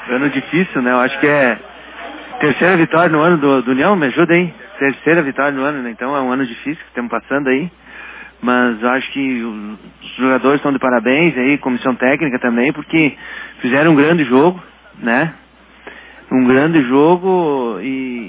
Ano difícil, né? Eu acho que é terceira vitória no ano do União, me ajuda aí. Terceira vitória no ano, né? Então é um ano difícil que estamos passando aí. Mas eu acho que os jogadores estão de parabéns aí, comissão técnica também, porque fizeram um grande jogo, né? Um grande jogo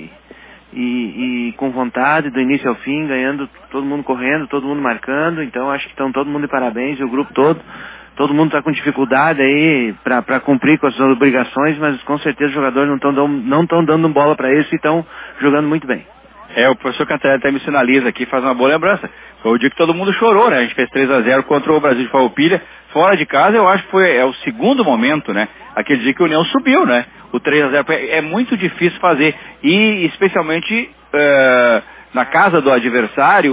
e com vontade do início ao fim, ganhando, todo mundo correndo, todo mundo marcando. Então acho que estão todo mundo de parabéns, e o grupo todo mundo está com dificuldade aí para cumprir com as suas obrigações, mas com certeza os jogadores não estão dando bola para eles e estão jogando muito bem. O professor Cantarelli até me sinaliza aqui, faz uma boa lembrança. Foi o dia que todo mundo chorou, né? A gente fez 3-0 contra o Brasil de Farroupilha. Fora de casa, eu acho que foi o segundo momento, né? Aquele dia que o União subiu, né? O 3-0 é muito difícil fazer. E especialmente na casa do adversário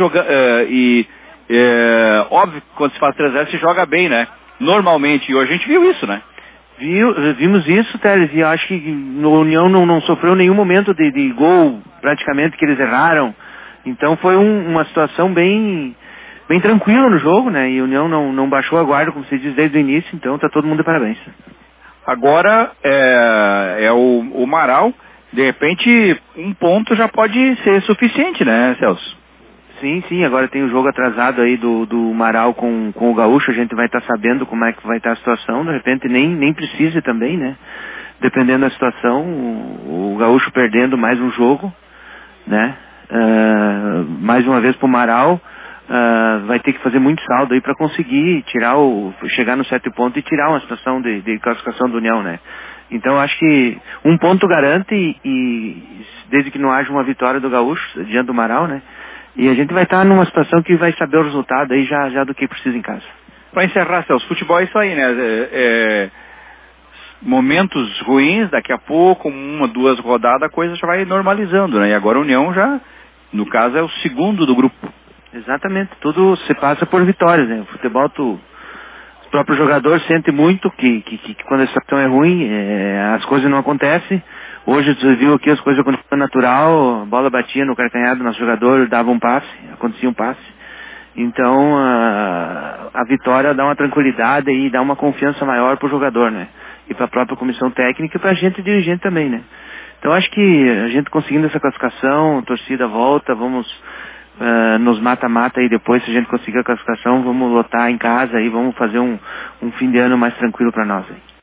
óbvio que quando se faz 3-0 se joga bem, né? Normalmente, e hoje a gente viu isso, né? Vimos isso, Teles, e eu acho que no União não sofreu nenhum momento de gol, praticamente, que eles erraram. Então foi uma situação bem tranquila no jogo, né? E o União não baixou a guarda, como se diz, desde o início, então tá todo mundo de parabéns. Agora o Marau, de repente, um ponto já pode ser suficiente, né, Celso? Sim, agora tem o jogo atrasado aí do Marau com o Gaúcho, a gente vai estar sabendo como é que vai estar a situação, de repente nem precise também, né? Dependendo da situação, o Gaúcho perdendo mais um jogo, né? Mais uma vez pro Marau, vai ter que fazer muito saldo aí para conseguir chegar no 7 pontos e tirar uma situação de classificação do União, né? Então acho que um ponto garante e desde que não haja uma vitória do Gaúcho diante do Marau, né? E a gente vai estar numa situação que vai saber o resultado aí já do que precisa em casa. Para encerrar, Celso, futebol é isso aí, né? Momentos ruins, daqui a pouco, 1-2 rodadas, a coisa já vai normalizando, né? E agora a União já, no caso, é o segundo do grupo. Exatamente, tudo se passa por vitórias, né? O futebol, o próprio jogador sente muito que quando a situação é ruim, as coisas não acontecem. Hoje você viu aqui as coisas acontecendo natural, a bola batia no calcanhar do nosso jogador, dava um passe, acontecia um passe. Então a vitória dá uma tranquilidade e dá uma confiança maior pro jogador, né? E para a própria comissão técnica e para a gente dirigente também, né? Então acho que a gente conseguindo essa classificação, a torcida volta, vamos nos mata-mata e depois, se a gente conseguir a classificação, vamos lotar em casa e vamos fazer um fim de ano mais tranquilo para nós aí.